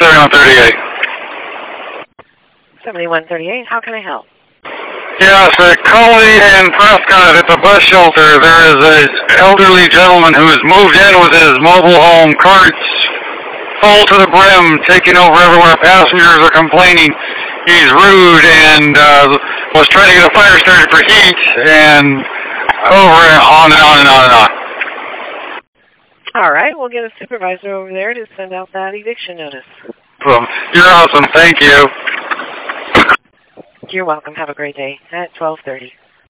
7138. 7138, how can I help? Yes, at Coley and Prescott at the bus shelter, there is an elderly gentleman who has moved in with his mobile home, carts full to the brim, taking over everywhere. Passengers are complaining he's rude and was trying to get a fire started for heat, and over and on and on and on and on. All right, we'll get a supervisor over there to send out that eviction notice. You're awesome. Thank you. You're welcome. Have a great day at 12:30.